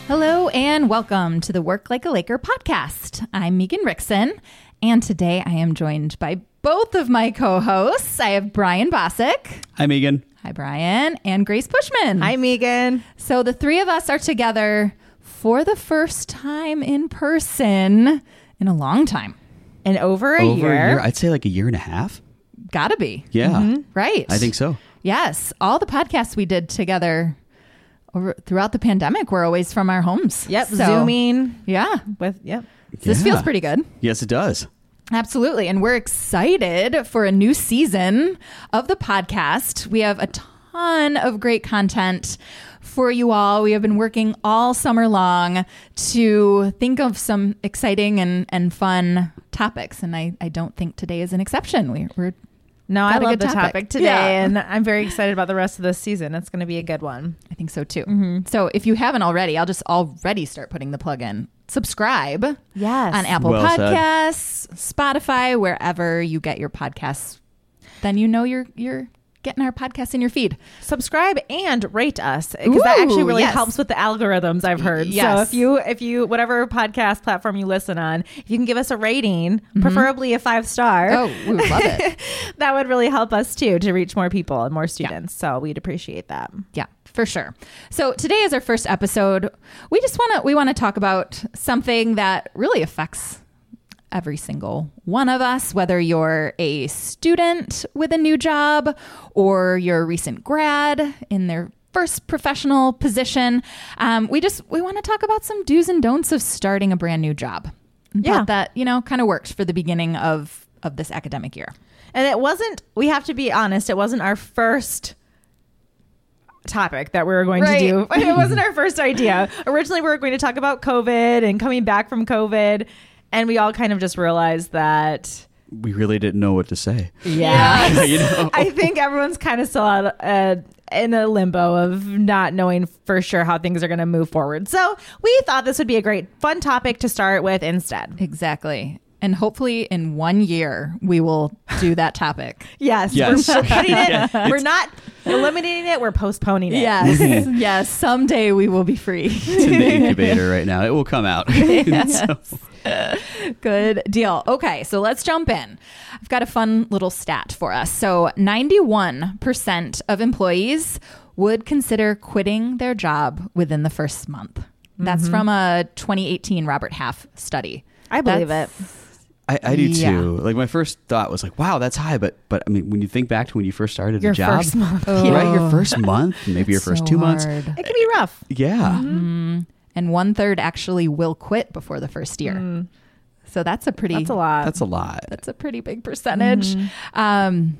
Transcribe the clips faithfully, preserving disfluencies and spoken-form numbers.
Hello and welcome to the Work Like a Laker podcast. I'm Megan Rickson, and today I am joined by both of my co-hosts. I have Brian Bosick. Hi, Megan. Hi, Brian. And Grace Pushman. Hi, Megan. So the three of us are together for the first time in person in a long time. And over a Over year. a year, I'd say like a year and a half. Gotta be. Yeah, Mm-hmm. Right. I think so. Yes. All the podcasts we did together over throughout the pandemic were always from our homes. Yep. So, Zooming Yeah. with, yep. This Yeah. feels pretty good. Yes, it does. Absolutely. And we're excited for a new season of the podcast. We have a ton of great content for you all. We have been working all summer long to think of some exciting and, and fun topics. And I, I don't think today is an exception. We, we're No, I Got a love good the topic. topic, today, Yeah. and I'm very excited about the rest of this season. It's going to be a good one. I think so too. So if you haven't already, I'll just already start putting the plug in. Subscribe Yes. on Apple Well said. Podcasts, Spotify, wherever you get your podcasts. Then you know you're you're getting our podcast in your feed. Subscribe and rate us, because that actually Ooh, really yes. helps with the algorithms, I've heard. So Yes. if you, if you, whatever podcast platform you listen on, if you can give us a rating, preferably a five star, Oh, we would love it. that would really help us too to reach more people and more students. So we'd appreciate that. Yeah, for sure. So today is our first episode. We just want to we want to talk about something that really affects every single one of us, whether you're a student with a new job or you're a recent grad in their first professional position. Um, we just we want to talk about some do's and don'ts of starting a brand new job. And Yeah. thought that, you know, kind of works for the beginning of of this academic year. And it wasn't, we have to be honest, it wasn't our first topic that we were going Right. to do. It wasn't our first idea. Originally, we were going to talk about COVID and coming back from COVID. And we all kind of just realized that, We really didn't know what to say. yeah, You know? I think everyone's kind of still out, uh, in a limbo of not knowing for sure how things are going to move forward. So we thought this would be a great, fun topic to start with instead. Exactly. And hopefully in one year we will do that topic. Yes, Yes. we're putting it, Yeah, we're not eliminating it, we're postponing it. Yes. yes. Someday we will be free. It's in the incubator right now. It will come out. So, Good deal. Okay. So let's jump in. I've got a fun little stat for us. So ninety-one percent of employees would consider quitting their job within the first month. That's from a twenty eighteen Robert Half study. I believe That's- it. I, I do Yeah. too. Like my first thought was like, wow, that's high. But but I mean, when you think back to when you first started Your a job, first month. Oh. right? Your first month, maybe your It's first so two months. hard. It can be rough. Yeah. Mm. And one third actually will quit before the first year. So that's a pretty That's a lot. That's a lot. That's a pretty big percentage. Um,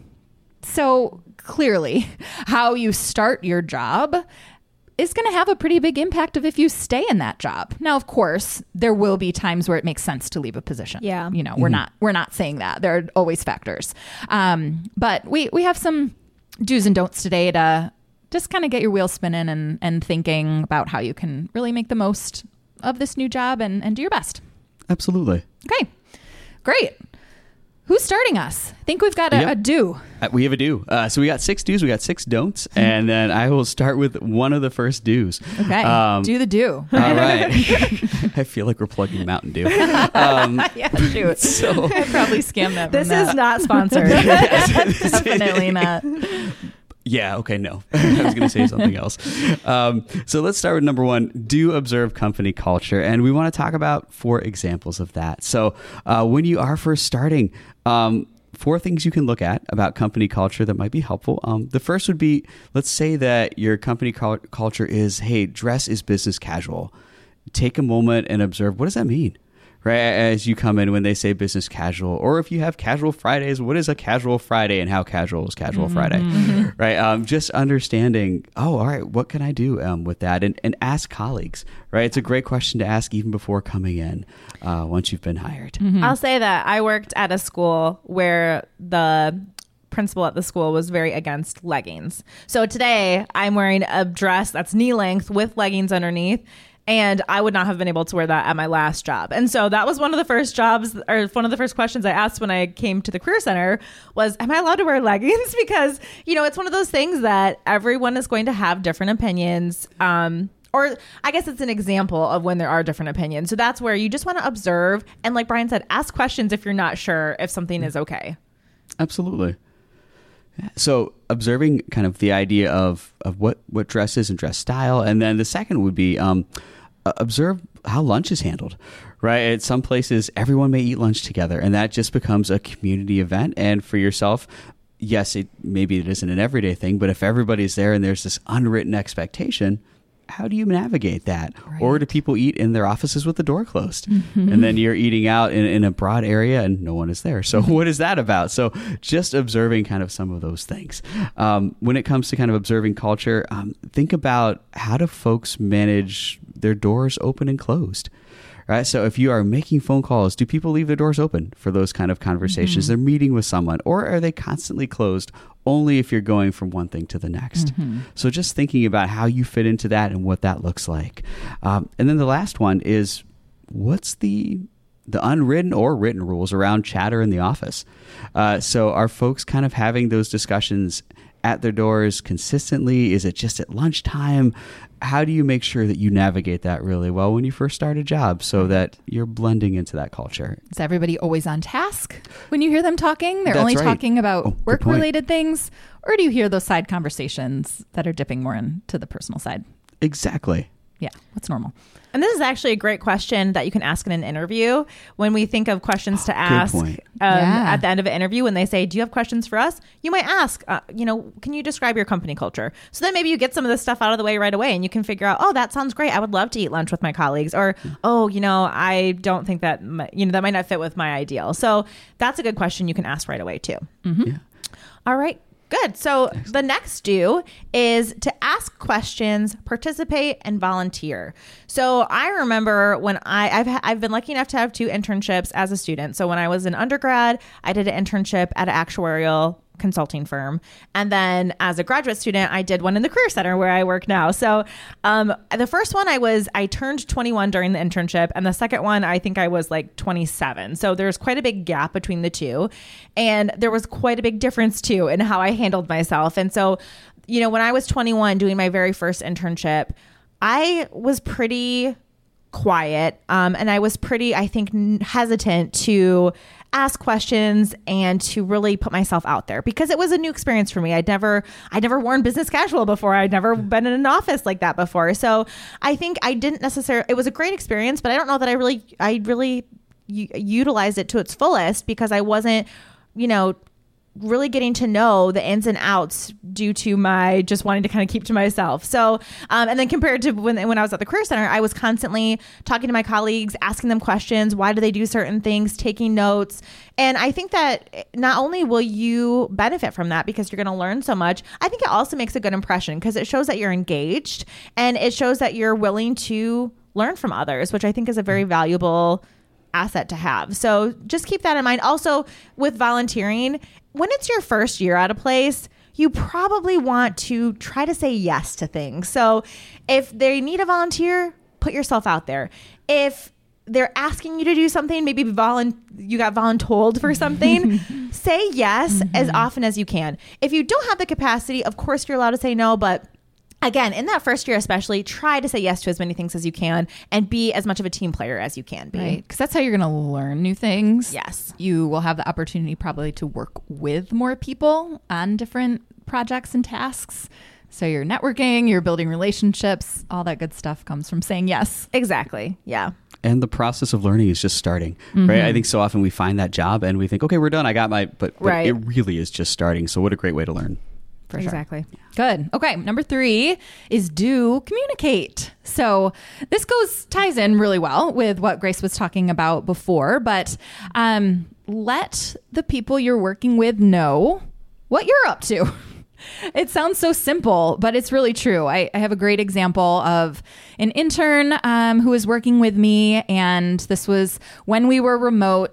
so clearly, how you start your job is going to have a pretty big impact of if you stay in that job. Now, of course, there will be times where it makes sense to leave a position. Yeah. You know, we're not we're not saying that. There are always factors. Um, but we we have some do's and don'ts today to just kind of get your wheels spinning and, and thinking about how you can really make the most of this new job and, and do your best. Absolutely. Okay, great. Who's starting us? I think we've got a, Yep. a do. Uh, we have a do. Uh, so we got six do's, we got six don'ts, and then I will start with one of the first do's. Okay, Um, do the do. All right. I feel like we're plugging Mountain Dew. Um, Yeah, shoot. so I probably scammed that. This from is that. not sponsored. Definitely not. yeah, okay, no. I was going to say something else. Um, so let's start with number one. Do observe company culture, and we want to talk about four examples of that. So uh, when you are first starting, um, four things you can look at about company culture that might be helpful. Um, the first would be, let's say that your company cul- culture is, hey, dress is business casual. Take a moment and observe, what does that mean? Right, as you come in when they say business casual, or if you have casual Fridays, what is a casual Friday and how casual is casual Mm-hmm. Friday? Right, um, just understanding, oh, all right, what can I do um, with that? And, and ask colleagues, right? It's a great question to ask even before coming in, uh, once you've been hired. Mm-hmm. I'll say that I worked at a school where the principal at the school was very against leggings. So today I'm wearing a dress that's knee length with leggings underneath. And I would not have been able to wear that at my last job. And so that was one of the first jobs, or one of the first questions I asked when I came to the Career Center was, am I allowed to wear leggings? Because, you know, it's one of those things that everyone is going to have different opinions um, or I guess it's an example of when there are different opinions. So that's where you just want to observe. And like Brian said, ask questions if you're not sure if something is okay. Absolutely. So observing kind of the idea of, of what, what dress is and dress style. And then the second would be um, observe how lunch is handled, right? At some places, everyone may eat lunch together, and that just becomes a community event. And for yourself, yes, it maybe it isn't an everyday thing, but if everybody's there and there's this unwritten expectation, how do you navigate that? Right. Or do people eat in their offices with the door closed? Mm-hmm. And then you're eating out in, in a broad area and no one is there. So what is that about? So just observing kind of some of those things. Um, when it comes to kind of observing culture, um, think about how do folks manage their doors open and closed? Right. So if you are making phone calls, do people leave their doors open for those kind of conversations? Mm-hmm. They're meeting with someone, or are they constantly closed only if you're going from one thing to the next? Mm-hmm. So just thinking about how you fit into that and what that looks like. Um, and then the last one is, what's the the unwritten or written rules around chatter in the office? Uh, so are folks kind of having those discussions at their doors consistently? Is it just at lunchtime? How do you make sure that you navigate that really well when you first start a job so that you're blending into that culture? Is everybody always on task when you hear them talking? They're That's only right. talking about Oh, work-related things? Or do you hear those side conversations that are dipping more into the personal side? Exactly. Yeah, what's normal? And this is actually a great question that you can ask in an interview. When we think of questions to ask um, yeah. at the end of an interview, when they say, do you have questions for us? You might ask, uh, you know, can you describe your company culture? So then maybe you get some of this stuff out of the way right away and you can figure out, oh, that sounds great. I would love to eat lunch with my colleagues. Or, oh, you know, I don't think that, my, you know, that might not fit with my ideal. So that's a good question you can ask right away too. Mm-hmm. Yeah. All right. Good. So Excellent. The next do is to ask questions, participate, and volunteer. So I remember when I, I've ha- I've been lucky enough to have two internships as a student. So when I was an undergrad, I did an internship at an actuarial consulting firm. And then as a graduate student, I did one in the Career Center where I work now. So um, the first one I was, I turned twenty-one during the internship. And the second one, I think I was like twenty-seven. So there's quite a big gap between the two. And there was quite a big difference too in how I handled myself. And so, you know, when I was twenty-one doing my very first internship, I was pretty quiet. Um, and I was pretty, I think, hesitant to ask questions and to really put myself out there because it was a new experience for me. I'd never, I'd never worn business casual before. I'd never been in an office like that before. So I think I didn't necessarily, it was a great experience, but I don't know that I really, I really u- utilized it to its fullest because I wasn't, you know, really getting to know the ins and outs due to my just wanting to kind of keep to myself. So, um, and then compared to when, when I was at the Career Center, I was constantly talking to my colleagues, asking them questions. Why do they do certain things? Taking notes. And I think that not only will you benefit from that because you're going to learn so much, I think it also makes a good impression because it shows that you're engaged and it shows that you're willing to learn from others, which I think is a very valuable asset to have. So just keep that in mind. Also with volunteering, when it's your first year at a place, you probably want to try to say yes to things. So if they need a volunteer, put yourself out there. If they're asking you to do something, maybe volun- you got voluntold for something, say yes mm-hmm. as often as you can. If you don't have the capacity, of course you're allowed to say no, but again, in that first year especially, try to say yes to as many things as you can and be as much of a team player as you can be. Right, because that's how you're going to learn new things. Yes. You will have the opportunity probably to work with more people on different projects and tasks. So you're networking, you're building relationships, all that good stuff comes from saying yes. Exactly. Yeah. And the process of learning is just starting, mm-hmm. right? I think so often we find that job and we think, okay, we're done. I got my, but, but right. it really is just starting. So what a great way to learn. For exactly. Sure. Good. Okay. Number three is do communicate. So this goes ties in really well with what Grace was talking about before, but um, let the people you're working with know what you're up to. It sounds so simple, but it's really true. I, I have a great example of an intern um, who was working with me, and this was when we were remote.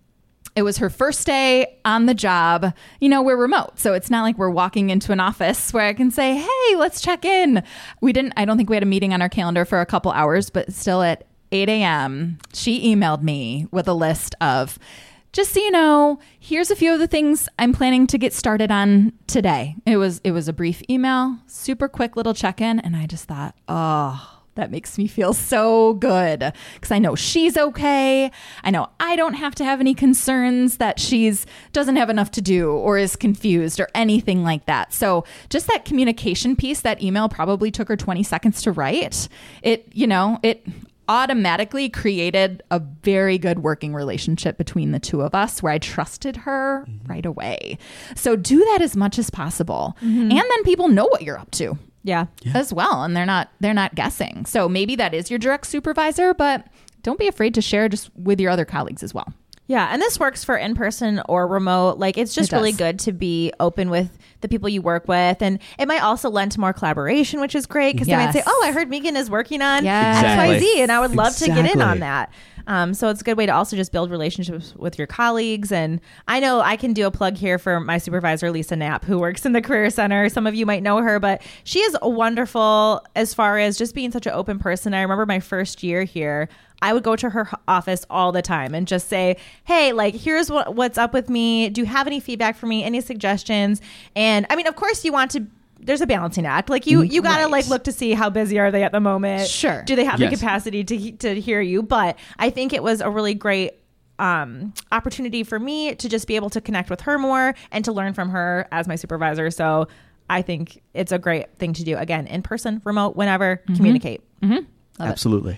It was her first day on the job. You know, we're remote, so it's not like we're walking into an office where I can say, hey, let's check in. We didn't, I don't think we had a meeting on our calendar for a couple hours, but still at eight a.m., she emailed me with a list of, just so you know, here's a few of the things I'm planning to get started on today. It was, it was a brief email, super quick little check-in. And I just thought, oh, That makes me feel so good because I know she's okay. I know I don't have to have any concerns that she's doesn't have enough to do or is confused or anything like that. So just that communication piece, that email probably took her twenty seconds to write. It, you know, it automatically created a very good working relationship between the two of us where I trusted her mm-hmm. right away. So do that as much as possible. Mm-hmm. And then people know what you're up to. Yeah. yeah. As well. And they're not they're not guessing. So maybe that is your direct supervisor, but don't be afraid to share just with your other colleagues as well. Yeah. And this works for in-person or remote. Like it's just it really good to be open with the people you work with. And it might also lend to more collaboration, which is great because yes. they might say, oh, I heard Megan is working on yes. exactly. X Y Z and I would love exactly. to get in on that. Um, so it's a good way to also just build relationships with your colleagues. And I know I can do a plug here for my supervisor, Lisa Knapp, who works in the Career Center. Some of you might know her, but she is wonderful as far as just being such an open person. I remember my first year here, I would go to her office all the time and just say, hey, like, here's what, what's up with me. Do you have any feedback for me? Any suggestions? And I mean, of course you want to, there's a balancing act. Like you, you got to right. like look to see how busy are they at the moment. Sure. Do they have yes. the capacity to, to hear you? But I think it was a really great um, opportunity for me to just be able to connect with her more and to learn from her as my supervisor. So I think it's a great thing to do. Again, in person, remote, whenever, mm-hmm. communicate. Mm-hmm. Absolutely.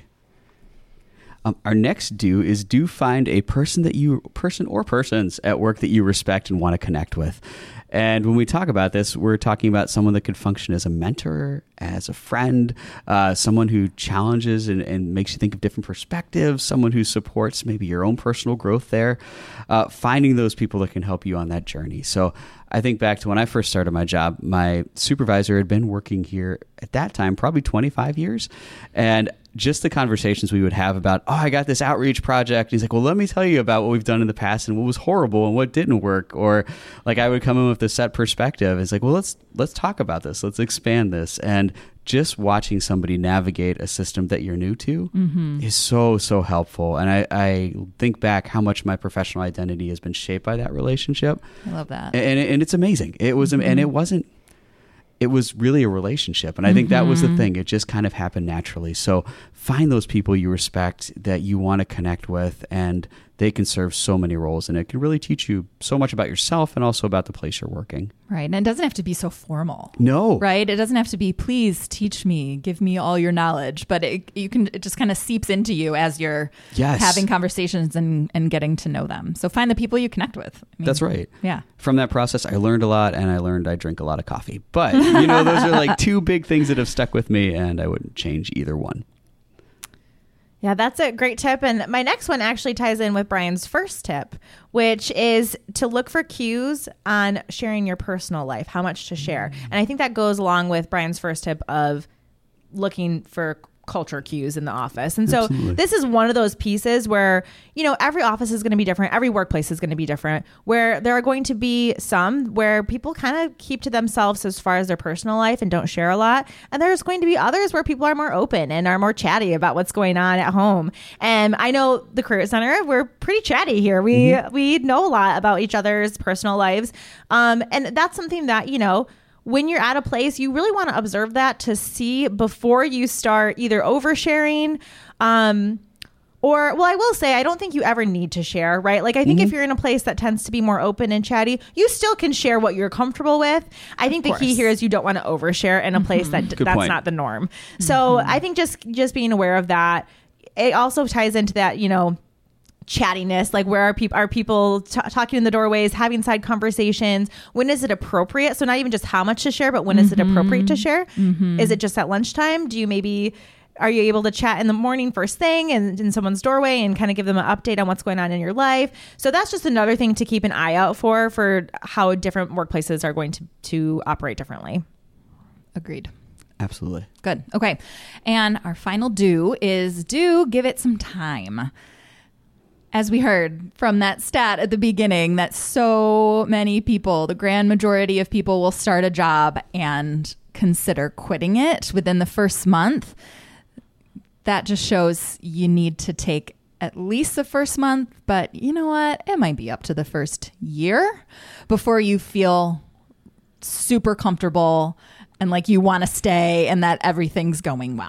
Um, our next do is do find a person that you person or persons at work that you respect and want to connect with. And when we talk about this, we're talking about someone that could function as a mentor, as a friend, uh, someone who challenges and, and makes you think of different perspectives, someone who supports maybe your own personal growth there, uh, finding those people that can help you on that journey. So I think back to when I first started my job, my supervisor had been working here at that time, probably twenty-five years. And just the conversations we would have about, oh, I got this outreach project. And he's like, well, let me tell you about what we've done in the past and what was horrible and what didn't work. Or like I would come in with a set perspective. It's like, well, let's let's talk about this. Let's expand this. And just watching somebody navigate a system that you're new to mm-hmm. is so, so helpful. And I, I think back how much my professional identity has been shaped by that relationship. I love that. And, and it's amazing. It was, mm-hmm. and it wasn't, it was really a relationship. And I think that was the thing. It just kind of happened naturally. So find those people you respect that you want to connect with, and they can serve so many roles, and it can really teach you so much about yourself and also about the place you're working. Right. And it doesn't have to be so formal. No. Right. It doesn't have to be, please teach me, give me all your knowledge, but it, you can, it just kind of seeps into you as you're yes. having conversations and, and getting to know them. So find the people you connect with. I mean, That's right. Yeah. From that process, I learned a lot, and I learned I drink a lot of coffee. But, you know, those are like two big things that have stuck with me, and I wouldn't change either one. Yeah, that's a great tip. And my next one actually ties in with Brian's first tip, which is to look for cues on sharing your personal life, how much to share. And I think that goes along with Brian's first tip of looking for culture cues in the office. And so Absolutely. This is one of those pieces where, you know, every office is going to be different. Every workplace is going to be different, where there are going to be some where people kind of keep to themselves as far as their personal life and don't share a lot. And there's going to be others where people are more open and are more chatty about what's going on at home. And I know the Career Center, we're pretty chatty here. We, mm-hmm. we know a lot about each other's personal lives. Um, and that's something that, you know, when you're at a place, you really want to observe that to see before you start either oversharing, um, or, well, I will say, I don't think you ever need to share, right? Like, I think mm-hmm. if you're in a place that tends to be more open and chatty, you still can share what you're comfortable with. I think the key here is you don't want to overshare in a place mm-hmm. that that's point. Not the norm. Mm-hmm. So I think just, just being aware of that. It also ties into that, you know, chattiness, like where are people are people t- talking in the doorways, having side conversations, when is it appropriate? So not even just how much to share, but when mm-hmm. is it appropriate to share? Mm-hmm. Is it just at lunchtime? Do you maybe are you able to chat in the morning first thing and in someone's doorway and kind of give them an update on what's going on in your life? So that's just another thing to keep an eye out for for how different workplaces are going to to operate differently. Agreed. Absolutely. Good. Okay. And our final do is do give it some time. As we heard from that stat at the beginning, that so many people, the grand majority of people, will start a job and consider quitting it within the first month. That just shows you need to take at least the first month, but you know what? It might be up to the first year before you feel super comfortable and like you want to stay and that everything's going well.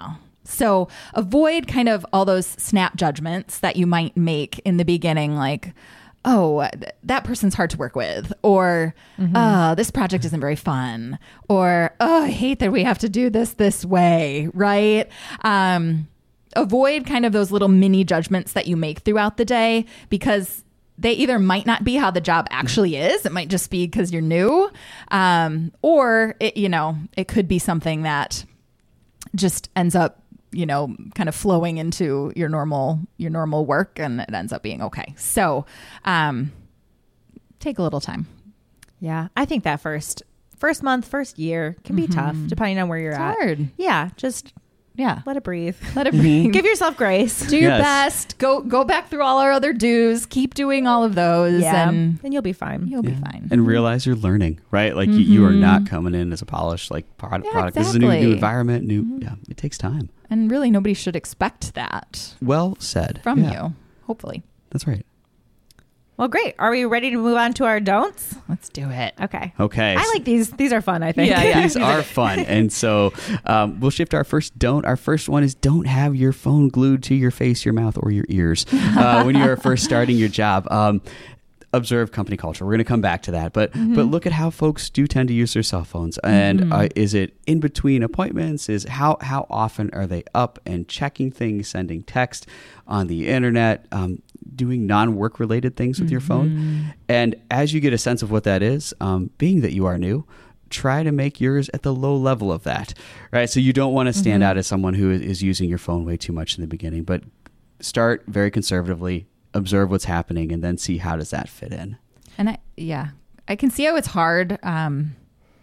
So avoid kind of all those snap judgments that you might make in the beginning, like, oh, th- that person's hard to work with, or, mm-hmm. oh, this project isn't very fun, or, oh, I hate that we have to do this this way, right? Um, avoid kind of those little mini judgments that you make throughout the day, because they either might not be how the job actually is. It might just be because you're new, um, or, it, you know, it could be something that just ends up, you know, kind of flowing into your normal, your normal work, and it ends up being okay. So, um, take a little time. Yeah. I think that first, first month, first year can be mm-hmm. tough depending on where you're it's at. Hard. Yeah. Just, yeah. let it breathe. Let it breathe. Give yourself grace. Do your Yes. best. Go, go back through all our other dues. Keep doing all of those. Yeah. And and you'll be fine. you'll Yeah. be fine. And realize you're learning, right? Like Mm-hmm. you, you are not coming in as a polished like product. Yeah, product. This is a new, new exactly. environment. New, Mm-hmm. yeah. It takes time. And really, nobody should expect that Well said from Yeah, you, hopefully. That's right. Well, great. Are we ready to move on to our don'ts? Let's do it. Okay. Okay. I like these. These are fun, I think. Yeah, yeah. These are fun. And so um, we'll shift our first don't. Our first one is don't have your phone glued to your face, your mouth, or your ears uh, when you are first starting your job. Um, observe company culture. We're going to come back to that. But Mm-hmm. but look at how folks do tend to use their cell phones. And Mm-hmm. uh, is it in between appointments? Is how, how often are they up and checking things, sending text on the internet, um, doing non-work related things with your Mm-hmm. phone? And as you get a sense of what that is, um, being that you are new, try to make yours at the low level of that, right? So you don't want to stand Mm-hmm. out as someone who is, is using your phone way too much in the beginning, but start very conservatively, observe what's happening, and then see how does that fit in. And I, yeah, I can see how it's hard. Um,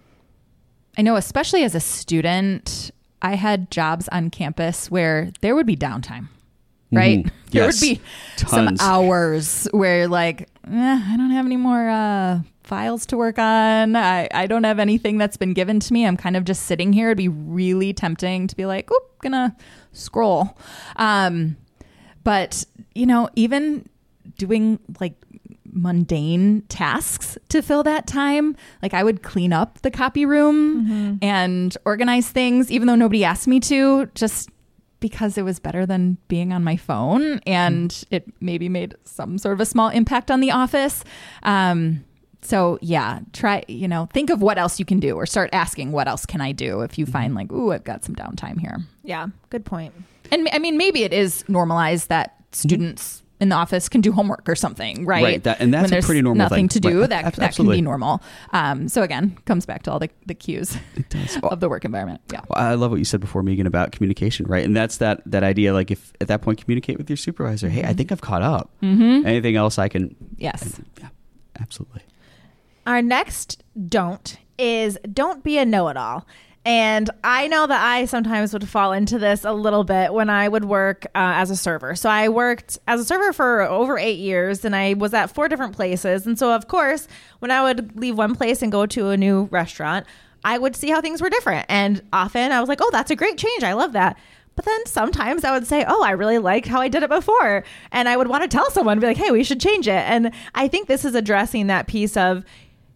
I know, especially as a student, I had jobs on campus where there would be downtime, right? Mhm. There Yes. would be Tons. some hours where you're like, eh, I don't have any more uh, files to work on. I, I don't have anything that's been given to me. I'm kind of just sitting here. It'd be really tempting to be like, oh, gonna scroll. Um, but, you know, even doing like mundane tasks to fill that time, like I would clean up the copy room Mm-hmm. and organize things, even though nobody asked me to, just because it was better than being on my phone, and mm. it maybe made some sort of a small impact on the office. Um, so yeah, try, you know, think of what else you can do, or start asking what else can I do if you find like, ooh, I've got some downtime here. Yeah. Good point. And I mean, maybe it is normalized that students in the office can do homework or something, right? Right, that- and that's when a there's pretty normal nothing thing. to do, Right, that, ab- that can absolutely. be normal. Um, so again, comes back to all the, the cues It does. of the work environment. Yeah. Well, I love what you said before, Megan, about communication, right? And that's that that idea, like if at that point communicate with your supervisor, hey, I think I've caught up. Mm-hmm. Anything else I can? Yes. Yeah, absolutely. Our next don't is don't be a know-it-all. And I know that I sometimes would fall into this a little bit when I would work uh, as a server. So I worked as a server for over eight years and I was at four different places. And so, of course, when I would leave one place and go to a new restaurant, I would see how things were different. And often I was like, oh, that's a great change. I love that. But then sometimes I would say, oh, I really liked how I did it before. And I would want to tell someone, be like, hey, we should change it. And I think this is addressing that piece of,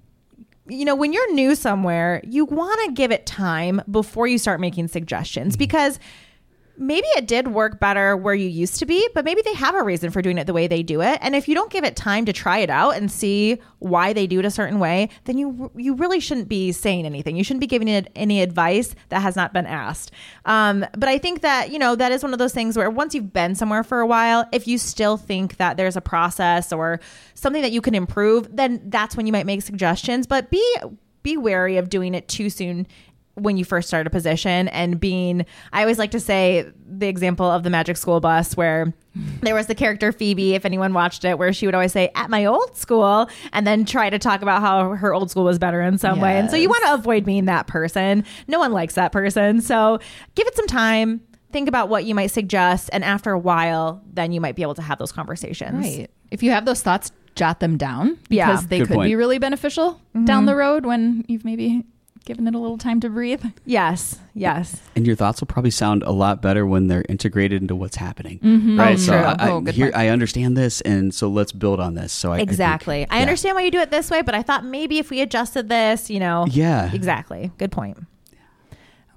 you know, when you're new somewhere, you want to give it time before you start making suggestions, because maybe it did work better where you used to be, but maybe they have a reason for doing it the way they do it. And if you don't give it time to try it out and see why they do it a certain way, then you you really shouldn't be saying anything. You shouldn't be giving it any advice that has not been asked. Um, but I think that, you know, that is one of those things where once you've been somewhere for a while, if you still think that there's a process or something that you can improve, then that's when you might make suggestions. But be be wary of doing it too soon when you first start a position, and being, I always like to say the example of the Magic School Bus, where there was the character Phoebe, if anyone watched it, where she would always say, at my old school, and then try to talk about how her old school was better in some way. And so you want to avoid being that person. No one likes that person. So give it some time. Think about what you might suggest. And after a while, then you might be able to have those conversations. Right. If you have those thoughts, jot them down, because Yeah. they Good could point. be really beneficial Mm-hmm. down the road when you've maybe given it a little time to breathe. Yes. Yes. And your thoughts will probably sound a lot better when they're integrated into what's happening, Mm-hmm. right? Oh, so true. I, Oh, I, good here, point. I understand this, and so let's build on this. So I Exactly. I, I, think, yeah. understand why you do it this way, but I thought maybe if we adjusted this, you know. Yeah. Exactly. Good point.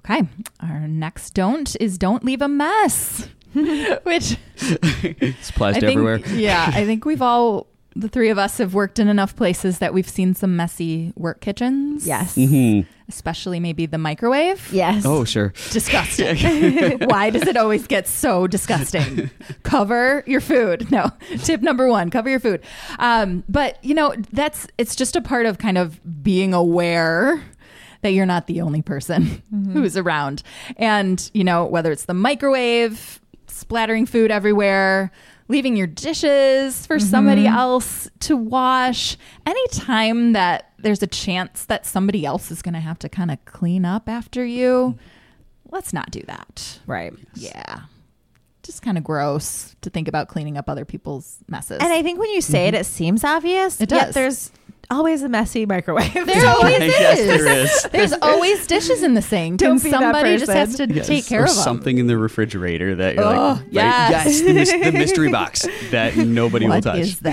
Okay. Our next don't is don't leave a mess, which It's applies I to think, everywhere. yeah, I think we've all, the three of us have worked in enough places that we've seen some messy work kitchens. Yes. Mhm. Especially maybe the microwave. Yes. Oh, sure. Disgusting. Why does it always get so disgusting? Cover your food. No. Tip number one, cover your food. Um, but, you know, that's, it's just a part of kind of being aware that you're not the only person mm-hmm. who's around. And, you know, whether it's the microwave, splattering food everywhere, leaving your dishes for mm-hmm. somebody else to wash, anytime that there's a chance that somebody else is going to have to kind of clean up after you, let's not do that. Right. Yeah. Just kind of gross to think about cleaning up other people's messes. And I think when you say mm-hmm. it, it seems obvious. It does. Yet there's always a messy microwave. There always is. Yes, there is. There's always dishes in the sink. Don't and be that somebody just has person. to Yes. take care or of them. something in the refrigerator that you're Oh, like, right? yes. yes, the, mys- the mystery box that nobody will What touch. is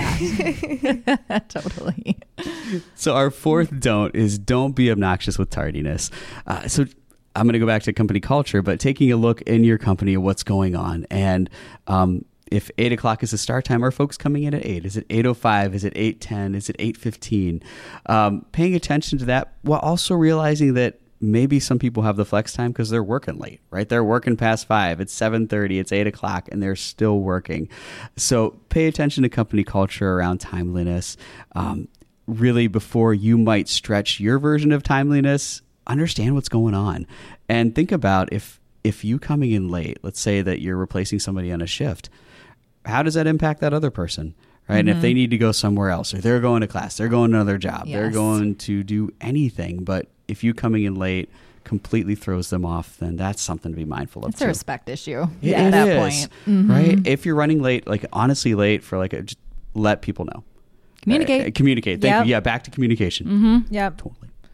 that? Totally. So our fourth don't is don't be obnoxious with tardiness. Uh, so I'm going to go back to company culture, but taking a look in your company at what's going on. And um, if eight o'clock is the start time, are folks coming in at eight? Is it eight oh five? Is it eight ten? Is it eight fifteen? Um, paying attention to that while also realizing that maybe some people have the flex time because they're working late, right? They're working past five. It's seven thirty. It's eight o'clock, and they're still working. So pay attention to company culture around timeliness. Um, really, before you might stretch your version of timeliness, understand what's going on, and think about if if you coming in late. Let's say that you're replacing somebody on a shift. How does that impact that other person? Right. Mm-hmm. And if they need to go somewhere else, or they're going to class, they're going to another job, yes. they're going to do anything. But if you coming in late completely throws them off, then that's something to be mindful of. It's too. a respect issue. It yeah, at that is, point. Mm-hmm. Right. If you're running late, like honestly late for like a, just let people know. Communicate. Uh, communicate. Thank Yep. you. Yeah. Back to communication. Mm-hmm. Yep. Totally.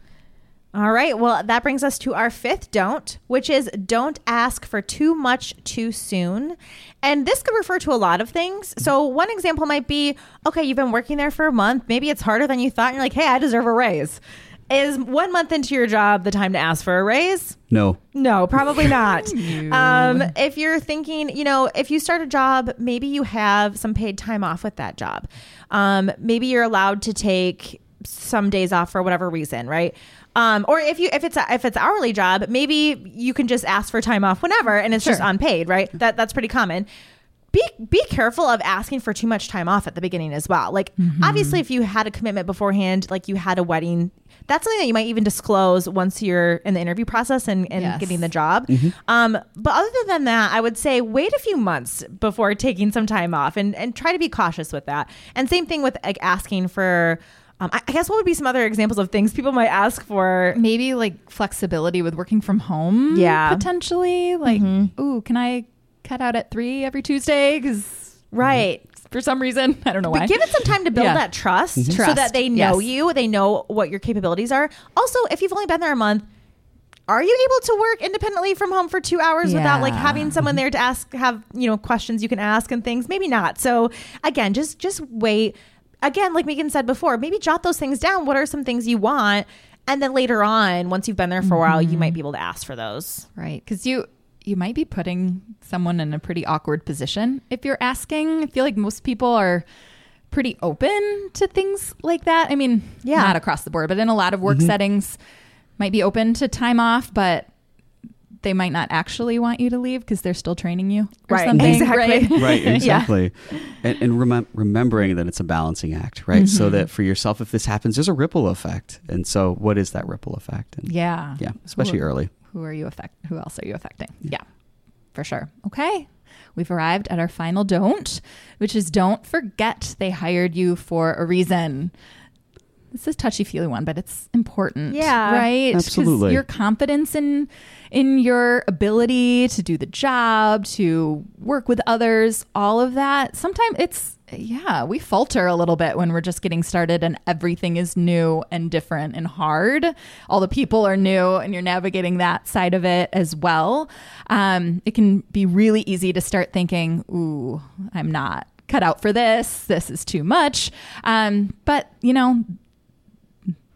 All right. Well, that brings us to our fifth don't, which is don't ask for too much too soon. And this could refer to a lot of things. So one example might be, okay, you've been working there for a month. Maybe it's harder than you thought. And you're like, hey, I deserve a raise. Is one month into your job the time to ask for a raise? No. No, probably not. um, if you're thinking, you know, if you start a job, maybe you have some paid time off with that job. Um, maybe you're allowed to take some days off for whatever reason, right? Um, or if you if it's a, if it's hourly job, maybe you can just ask for time off whenever, and it's Sure. just unpaid, right? That that's pretty common. Be be careful of asking for too much time off at the beginning as well. Like mm-hmm. obviously, if you had a commitment beforehand, like you had a wedding, that's something that you might even disclose once you're in the interview process and, and Yes. getting the job. Mm-hmm. Um, but other than that, I would say wait a few months before taking some time off, and and try to be cautious with that. And same thing with like asking for. Um, I, I guess what would be some other examples of things people might ask for? Maybe like flexibility with working from home. Yeah. Potentially. Like, Mm-hmm. ooh, can I cut out at three every Tuesday? Because Right. for some reason, I don't know why. But give it some time to build Yeah. that trust, so Trust, that they know yes. you, they know what your capabilities are. Also, if you've only been there a month, are you able to work independently from home for two hours without like Yeah. having someone there to ask, have, you know, questions you can ask and things? Maybe not. So again, just, just wait. Again, like Megan said before, maybe jot those things down. What are some things you want? And then later on, once you've been there for a while, you might be able to ask for those. Right. Because you you might be putting someone in a pretty awkward position if you're asking. I feel like most people are pretty open to things like that. I mean, Yeah. not across the board, but in a lot of work Mm-hmm. settings might be open to time off, but they might not actually want you to leave because they're still training you or Right. something. Exactly. Right. Right, Yeah. exactly. And, and remem- remembering that it's a balancing act, right? So Mm-hmm. that for yourself, if this happens, there's a ripple effect. And so what is that ripple effect? And Yeah. yeah, especially Who- early. Who are you affect? Who else are you affecting? Yeah, for sure. Okay. We've arrived at our final don't, which is don't forget they hired you for a reason. This is a touchy-feely one, but it's important. Yeah. Right? 'Cause Absolutely. your confidence in in your ability to do the job, to work with others, all of that. Sometimes it's, yeah, we falter a little bit when we're just getting started and everything is new and different and hard. All the people are new and you're navigating that side of it as well. Um, it can be really easy to start thinking, ooh, I'm not cut out for this. This is too much. Um, but, you know,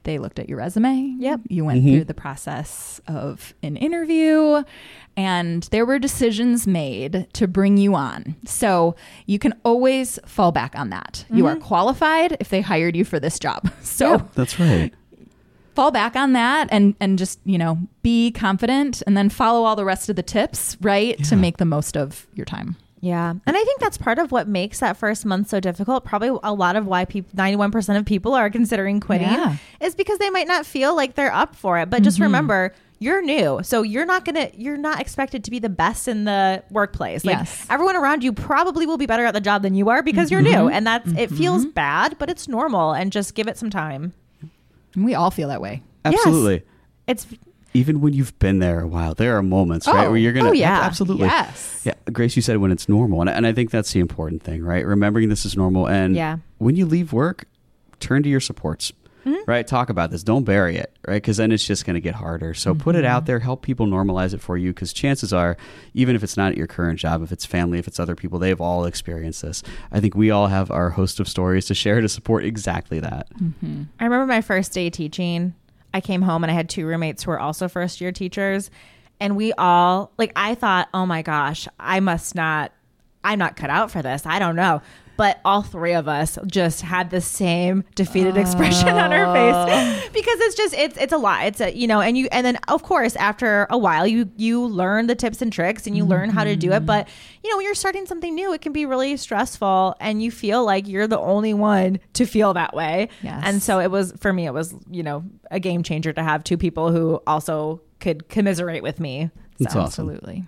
they looked at your resume. Yep. You went Mm-hmm. through the process of an interview, and there were decisions made to bring you on. So you can always fall back on that. You are qualified if they hired you for this job. So Yeah. That's right. fall back on that and and just, you know, be confident, and then follow all the rest of the tips, right? To Yeah. make the most of your time. Yeah. And I think that's part of what makes that first month so difficult. Probably a lot of why people, ninety-one percent of people are considering quitting Yeah. is because they might not feel like they're up for it. But just remember, you're new. So you're not going to, you're not expected to be the best in the workplace. Like Yes. everyone around you probably will be better at the job than you are because you're new. And that's, it feels bad, but it's normal, and just give it some time. And we all feel that way. Absolutely. It's, Even when you've been there a while, there are moments, right, Oh. where you're going to, Oh, yeah. absolutely. Yes. Yeah. Grace, you said when it's normal. And, and I think that's the important thing, right? Remembering this is normal. And Yeah. when you leave work, turn to your supports, right? Talk about this. Don't bury it, right? Because then it's just going to get harder. So put it out there, help people normalize it for you. Because chances are, even if it's not at your current job, if it's family, if it's other people, they've all experienced this. I think we all have our host of stories to share to support exactly that. I remember my first day teaching. I came home and I had two roommates who were also first year teachers. And we all, like, I thought, oh my gosh, I must not, I'm not cut out for this. I don't know. But all three of us just had the same defeated expression on our face because it's just, it's, it's a lot. It's a, you know, and you, and then of course, after a while, you, you learn the tips and tricks and you learn how to do it. But, you know, when you're starting something new, it can be really stressful and you feel like you're the only one to feel that way. Yes. And so it was, for me, it was, you know, a game changer to have two people who also could commiserate with me. That's So, awesome. Absolutely.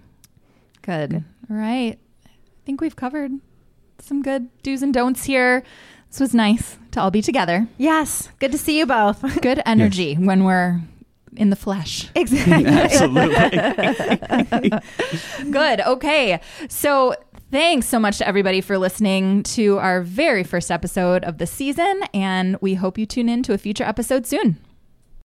Good. All right. I think we've covered some good do's and don'ts here. This was nice to all be together. yes. Good to see you both. Good energy when we're in the flesh. Exactly. Absolutely. Good. Okay. So thanks so much to everybody for listening to our very first episode of the season, and we hope you tune in to a future episode soon.